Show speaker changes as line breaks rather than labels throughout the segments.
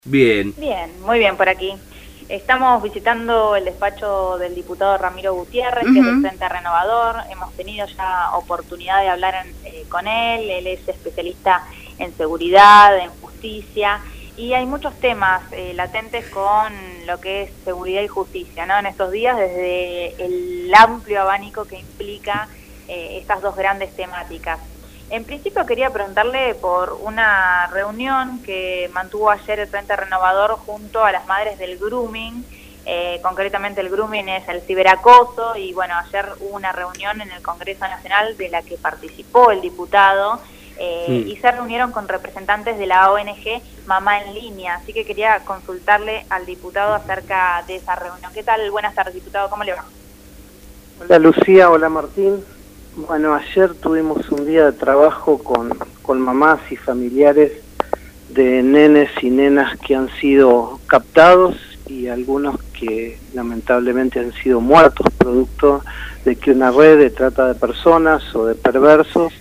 Bien.
Bien, muy bien por aquí. Estamos visitando el despacho del diputado Ramiro Gutiérrez, que es del
Ujú.
Frente Renovador. Hemos tenido ya oportunidad de hablar con él. Él es especialista en seguridad, en justicia, y hay muchos temas latentes con lo que es seguridad y justicia, ¿no? En estos días, desde el amplio abanico que implica estas dos grandes temáticas. En principio quería preguntarle por una reunión que mantuvo ayer el Frente Renovador junto a las madres del grooming. Concretamente el grooming es el ciberacoso, y bueno, ayer hubo una reunión en el Congreso Nacional de la que participó el diputado,
Mm.
y se reunieron con representantes de la ONG Mamá en Línea, así que quería consultarle al diputado acerca de esa reunión. ¿Qué tal? Buenas tardes, diputado, ¿cómo le va?
Hola Lucía, hola Martín. Bueno, ayer tuvimos un día de trabajo con mamás y familiares de nenes y nenas que han sido captados y algunos que lamentablemente han sido muertos producto de que una red de trata de personas o de perversos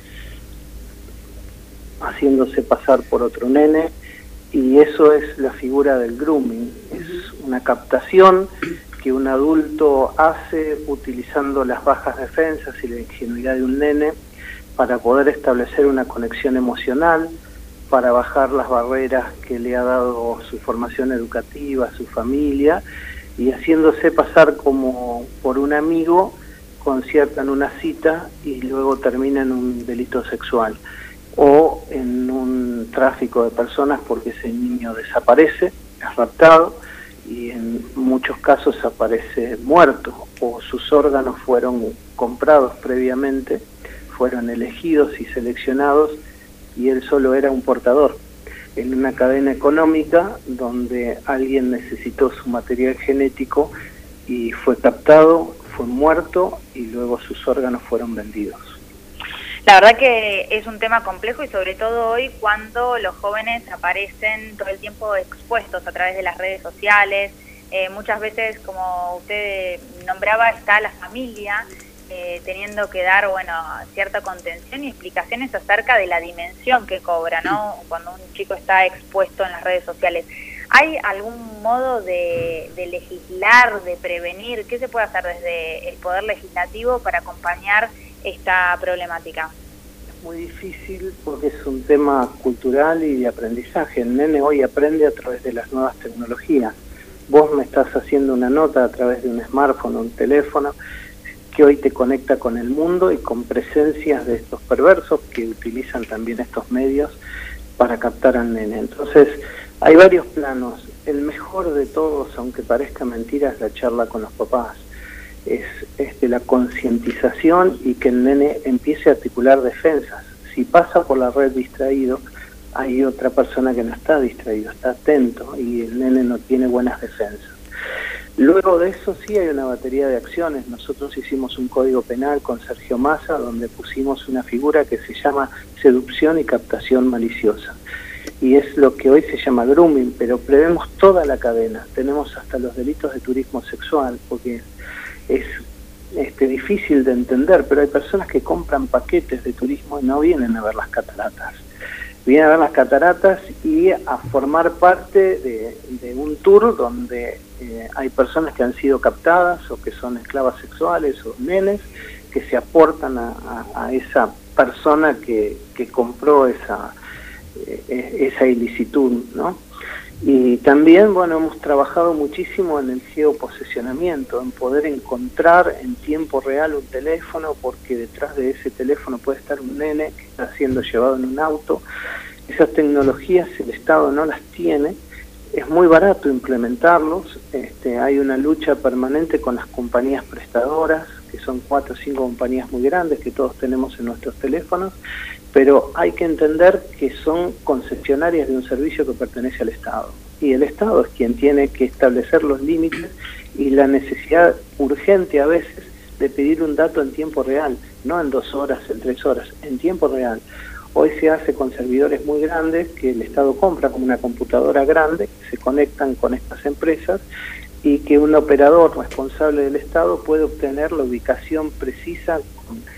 haciéndose pasar por otro nene, y eso es la figura del grooming. Es una captación que un adulto hace utilizando las bajas defensas y la ingenuidad de un nene para poder establecer una conexión emocional, para bajar las barreras que le ha dado su formación educativa, su familia, y haciéndose pasar como por un amigo, conciertan una cita y luego termina en un delito sexual o en un tráfico de personas, porque ese niño desaparece, es raptado, y en muchos casos aparece muerto, o sus órganos fueron comprados previamente, fueron elegidos y seleccionados, y él solo era un portador en una cadena económica donde alguien necesitó su material genético y fue captado, fue muerto, y luego sus órganos fueron vendidos.
La verdad que es un tema complejo, y sobre todo hoy, cuando los jóvenes aparecen todo el tiempo expuestos a través de las redes sociales. Muchas veces, como usted nombraba, está la familia teniendo que dar, bueno, cierta contención y explicaciones acerca de la dimensión que cobra, ¿no? Cuando un chico está expuesto en las redes sociales. ¿Hay algún modo de legislar, de prevenir? ¿Qué se puede hacer desde el Poder Legislativo para acompañar esta problemática?
Es muy difícil porque es un tema cultural y de aprendizaje. El nene hoy aprende a través de las nuevas tecnologías. Vos me estás haciendo una nota a través de un smartphone o un teléfono que hoy te conecta con el mundo y con presencias de estos perversos que utilizan también estos medios para captar al nene. Entonces, hay varios planos. El mejor de todos, aunque parezca mentira, es la charla con los papás. Es la concientización y que el nene empiece a articular defensas. Si pasa por la red distraído, hay otra persona que no está distraído, está atento, y el nene no tiene buenas defensas. Luego de eso sí hay una batería de acciones. Nosotros hicimos un código penal con Sergio Massa donde pusimos una figura que se llama seducción y captación maliciosa, y es lo que hoy se llama grooming, pero prevemos toda la cadena. Tenemos hasta los delitos de turismo sexual, porque es difícil de entender, pero hay personas que compran paquetes de turismo y no vienen a ver las cataratas. Vienen a ver las cataratas y a formar parte de un tour donde hay personas que han sido captadas o que son esclavas sexuales o nenes que se aportan a esa persona que compró esa ilicitud, ¿no? Y también, bueno, hemos trabajado muchísimo en el geoposicionamiento, en poder encontrar en tiempo real un teléfono, porque detrás de ese teléfono puede estar un nene que está siendo llevado en un auto. Esas tecnologías el Estado no las tiene, es muy barato implementarlos. Hay una lucha permanente con las compañías prestadoras, que son 4 o 5 compañías muy grandes que todos tenemos en nuestros teléfonos, pero hay que entender que son concesionarias de un servicio que pertenece al Estado, y el Estado es quien tiene que establecer los límites y la necesidad urgente a veces de pedir un dato en tiempo real, no en 2 horas, en 3 horas, en tiempo real. Hoy se hace con servidores muy grandes que el Estado compra como una computadora grande, que se conectan con estas empresas, y que un operador responsable del Estado puede obtener la ubicación precisa con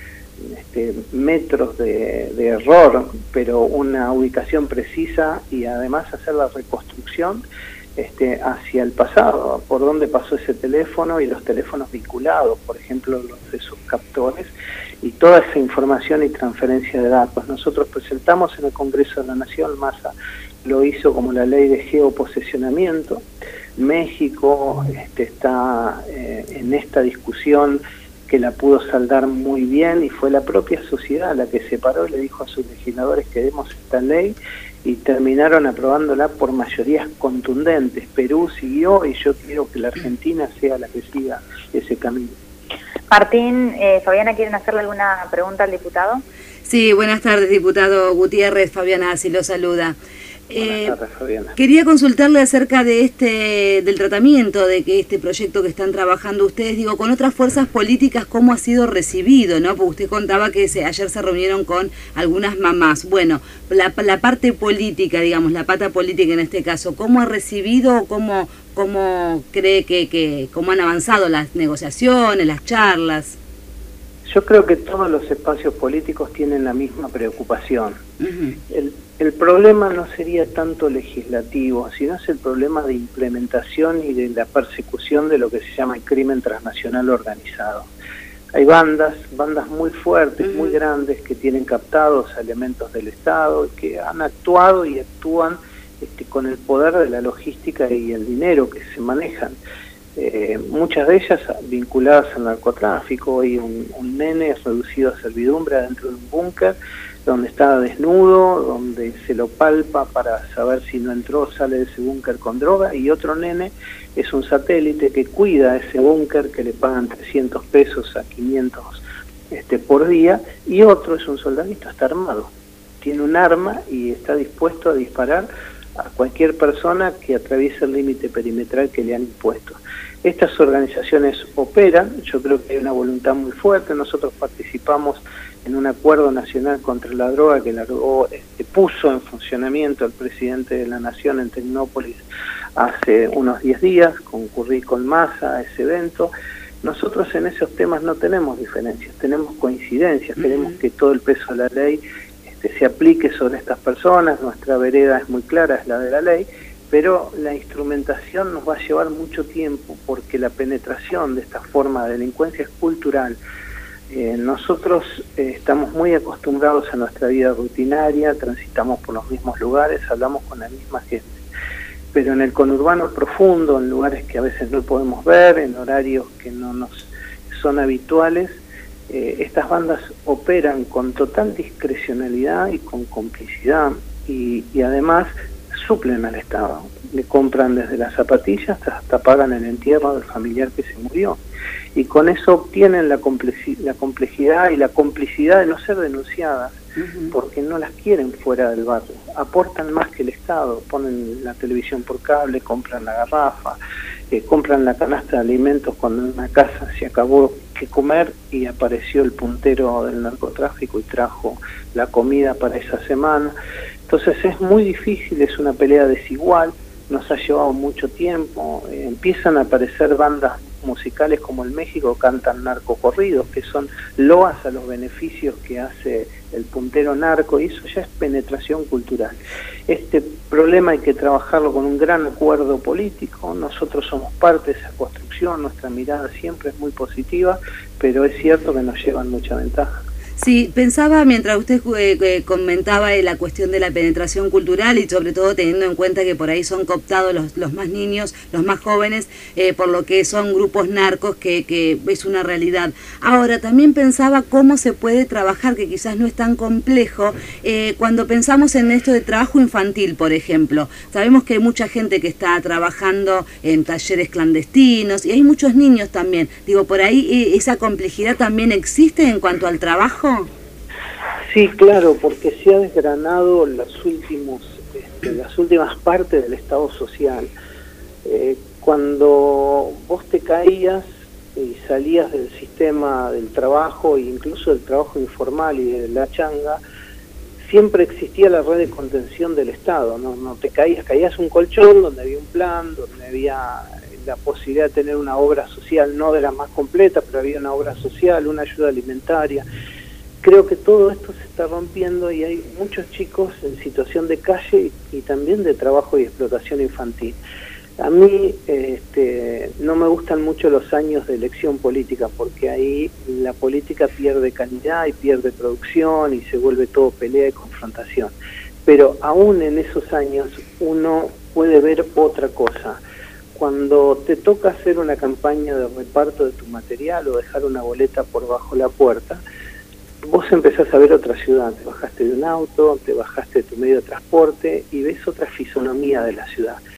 metros de error, pero una ubicación precisa y además hacer la reconstrucción hacia el pasado, por dónde pasó ese teléfono y los teléfonos vinculados, por ejemplo, los de sus captores, y toda esa información y transferencia de datos. Nosotros presentamos en el Congreso de la Nación, Massa lo hizo como la ley de geoposesionamiento. México está en esta discusión que la pudo saldar muy bien, y fue la propia sociedad la que se paró y le dijo a sus legisladores que demos esta ley, y terminaron aprobándola por mayorías contundentes. Perú siguió, y yo quiero que la Argentina sea la que siga ese camino.
Martín, Fabiana, ¿quieren hacerle alguna pregunta al diputado?
Sí, buenas tardes, diputado Gutiérrez. Fabiana así lo saluda.
Buenas tardes, Fabiana.
Quería consultarle acerca de del tratamiento de que este proyecto que están trabajando ustedes, digo, con otras fuerzas políticas, ¿cómo ha sido recibido, no? Porque usted contaba que ayer se reunieron con algunas mamás. Bueno, la parte política, digamos, la pata política en este caso, ¿cómo ha recibido, cómo cree cómo han avanzado las negociaciones, las charlas?
Yo creo que todos los espacios políticos tienen la misma preocupación. El problema no sería tanto legislativo, sino es el problema de implementación y de la persecución de lo que se llama el crimen transnacional organizado. Hay bandas muy fuertes, muy grandes, que tienen captados elementos del Estado, que han actuado y actúan con el poder de la logística y el dinero que se manejan. Muchas de ellas vinculadas al narcotráfico. Hoy un nene reducido a servidumbre dentro de un búnker donde está desnudo, donde se lo palpa para saber si no entró o sale de ese búnker con droga, y otro nene es un satélite que cuida ese búnker, que le pagan 300 pesos a 500 por día, y otro es un soldadito, está armado, tiene un arma y está dispuesto a disparar a cualquier persona que atraviese el límite perimetral que le han impuesto. Estas organizaciones operan, yo creo que hay una voluntad muy fuerte. Nosotros participamos en un acuerdo nacional contra la droga que puso en funcionamiento el presidente de la Nación en Tecnópolis hace unos 10 días, concurrí con Massa a ese evento. Nosotros en esos temas no tenemos diferencias, tenemos coincidencias, queremos que todo el peso de la ley se aplique sobre estas personas. Nuestra vereda es muy clara, es la de la ley, pero la instrumentación nos va a llevar mucho tiempo, porque la penetración de esta forma de delincuencia es cultural. Nosotros estamos muy acostumbrados a nuestra vida rutinaria, transitamos por los mismos lugares, hablamos con la misma gente, pero en el conurbano profundo, en lugares que a veces no podemos ver, en horarios que no nos son habituales, estas bandas operan con total discrecionalidad y con complicidad, y además suplen al Estado. Le compran desde las zapatillas hasta pagan el entierro del familiar que se murió, y con eso obtienen la complejidad y la complicidad de no ser denunciadas, porque no las quieren fuera del barrio. Aportan más que el Estado, ponen la televisión por cable, compran la garrafa, compran la canasta de alimentos cuando en una casa se acabó que comer y apareció el puntero del narcotráfico y trajo la comida para esa semana. Entonces es muy difícil, es una pelea desigual, nos ha llevado mucho tiempo. Empiezan a aparecer bandas musicales como el México cantan narcocorridos, que son loas a los beneficios que hace el puntero narco, y eso ya es penetración cultural. Este problema hay que trabajarlo con un gran acuerdo político. Nosotros somos parte de esa construcción, nuestra mirada siempre es muy positiva, pero es cierto que nos llevan mucha ventaja.
Sí, pensaba mientras usted comentaba la cuestión de la penetración cultural, y sobre todo teniendo en cuenta que por ahí son cooptados los más niños, los más jóvenes, por lo que son grupos narcos, que es una realidad. Ahora, también pensaba cómo se puede trabajar, que quizás no es tan complejo, cuando pensamos en esto de trabajo infantil, por ejemplo. Sabemos que hay mucha gente que está trabajando en talleres clandestinos, y hay muchos niños también. Digo, por ahí esa complejidad también existe en cuanto al trabajo.
Sí, claro, porque se ha desgranado las últimas partes del Estado social. Cuando vos te caías y salías del sistema del trabajo, e incluso del trabajo informal y de la changa, siempre existía la red de contención del Estado. No te caías un colchón donde había un plan, donde había la posibilidad de tener una obra social, no de la más completa, pero había una obra social, una ayuda alimentaria. creo que todo esto se está rompiendo y hay muchos chicos en situación de calle y también de trabajo y explotación infantil. A mí no me gustan mucho los años de elección política porque ahí la política pierde calidad y pierde producción y se vuelve todo pelea y confrontación. Pero aún en esos años uno puede ver otra cosa. Cuando te toca hacer una campaña de reparto de tu material o dejar una boleta por bajo la puerta, vos empezás a ver otra ciudad, te bajaste de un auto, te bajaste de tu medio de transporte y ves otra fisonomía de la ciudad.